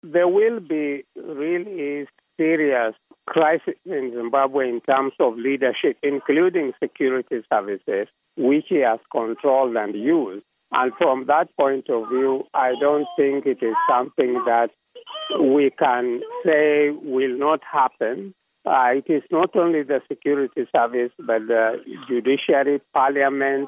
There will be really serious crisis in Zimbabwe in terms of leadership, including security services, which he has controlled and used. And from that point of view, I don't think it is something that we can say will not happen. It is not only the security service, but the judiciary, parliament,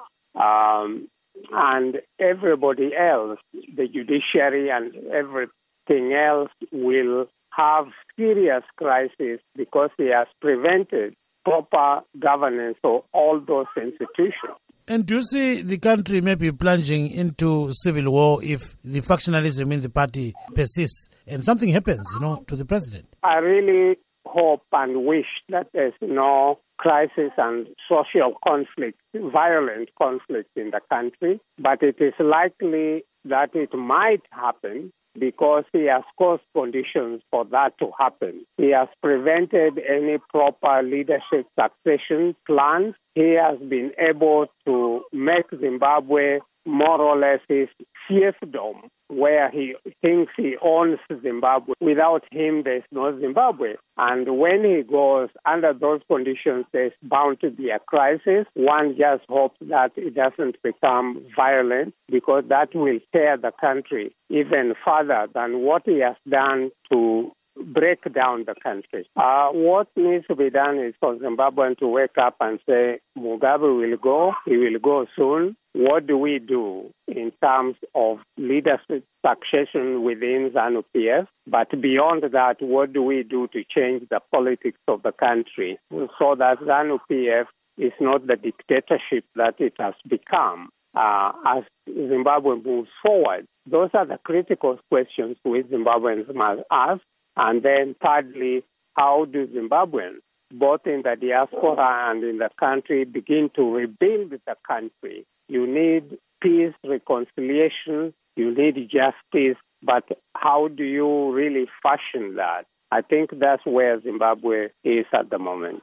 and everybody else, the judiciary and everything else will have serious crisis because he has prevented proper governance of all those institutions. And do you see the country maybe plunging into civil war if the factionalism in the party persists and something happens, to the president? I really hope and wish that there's no crisis and social conflict, violent conflict in the country, but it is likely that it might happen because he has caused conditions for that to happen. He has prevented any proper leadership succession plans. He has been able to make Zimbabwe more or less his fiefdom, where he thinks he owns Zimbabwe. Without him, there's no Zimbabwe. And when he goes under those conditions, there's bound to be a crisis. One just hopes that it doesn't become violent, because that will tear the country even further than what he has done to break down the country. What needs to be done is for Zimbabweans to wake up and say, Mugabe will go, he will go soon. What do we do in terms of leadership succession within ZANU-PF? But beyond that, what do we do to change the politics of the country so that ZANU-PF is not the dictatorship that it has become as Zimbabwe moves forward? Those are the critical questions which Zimbabweans must ask. And then thirdly, how do Zimbabweans, both in the diaspora and in the country, begin to rebuild the country? You need peace, reconciliation, you need justice, but how do you really fashion that? I think that's where Zimbabwe is at the moment.